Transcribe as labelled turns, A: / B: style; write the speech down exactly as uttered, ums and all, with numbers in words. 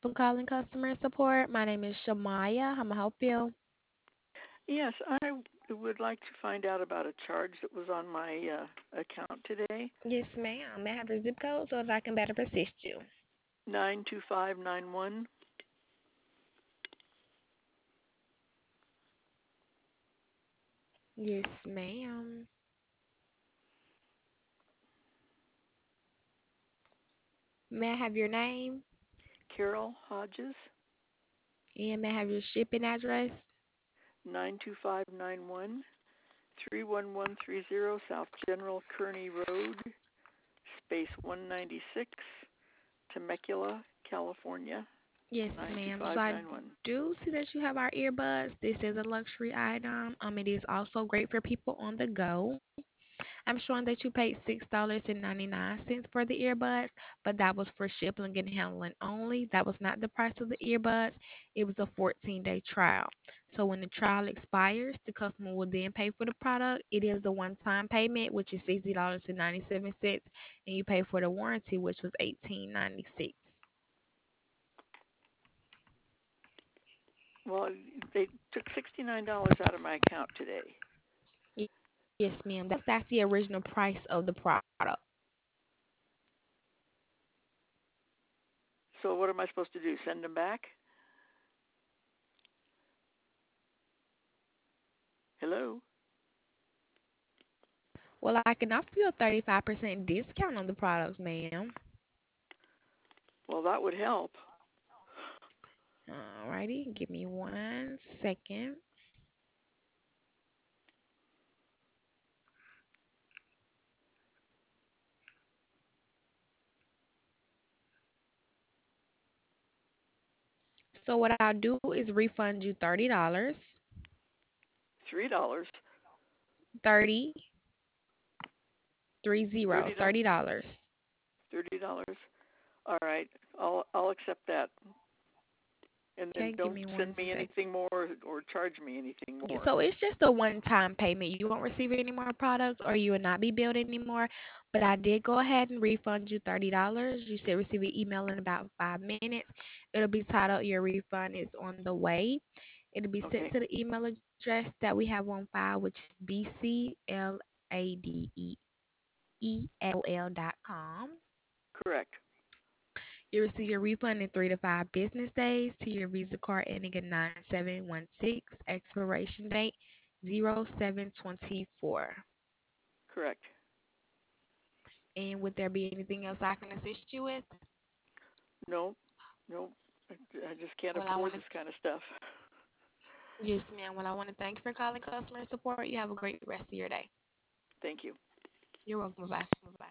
A: For calling customer support. My name is Shamaya. How may I help you?
B: Yes, I would like to find out about a charge that was on my uh, account today.
A: Yes, ma'am. May I have your zip code so that I can better assist you?
B: nine two five nine one.
A: Yes, ma'am. May I have your name?
B: Carol Hodges.
A: And may I have your shipping address?
B: nine two five nine one three one one three zero South General Kearney Road, space one ninety-six, Temecula, California,
A: Yes, ma'am. So I
B: nine two five nine one.
A: do see that you have our earbuds. This is a luxury item. Um, it is also great for people on the go. I'm showing that you paid six dollars and ninety nine cents for the earbuds, but that was for shipping and handling only. That was not the price of the earbuds. It was a fourteen day trial. So when the trial expires, the customer will then pay for the product. It is a one time payment, which is sixty dollars and ninety seven cents, and you pay for the warranty, which was eighteen ninety six.
B: Well, they took sixty-nine dollars out of my account today.
A: Yes, ma'am. That's that's the original price of the product.
B: So what am I supposed to do? Send them back? Hello?
A: Well, I can offer you a thirty-five percent discount on the products, ma'am.
B: Well, that would help.
A: Alrighty, give me one second. So what I'll do is refund you thirty dollars.
B: three dollars.
A: Thirty, three zero,
B: thirty dollars.
A: thirty dollars.
B: thirty dollars. All right. I'll I'll accept that. And then
A: Okay, give
B: don't
A: me
B: send
A: one
B: me
A: sec.
B: anything more or charge me anything
A: Yeah,
B: more.
A: so it's just a one-time payment. You won't receive any more products, or you will not be billed anymore. But I did go ahead and refund you thirty dollars. You should receive an email in about five minutes. It'll be titled "Your refund is on the way." It'll be sent
B: Okay.
A: to the email address that we have on file, which is b c l a d e e at o l dot com.
B: Correct.
A: You receive your refund in three to five business days to your Visa card ending in nine seven one six, expiration date zero seven twenty-four.
B: Correct.
A: And would there be anything else I can assist you with?
B: No. No. I, I just can't
A: Well, I
B: afford
A: want to,
B: this kind of stuff.
A: yes, ma'am. Well, I want to thank you for calling customer support. You have a great rest of your day.
B: Thank you.
A: You're welcome. Bye.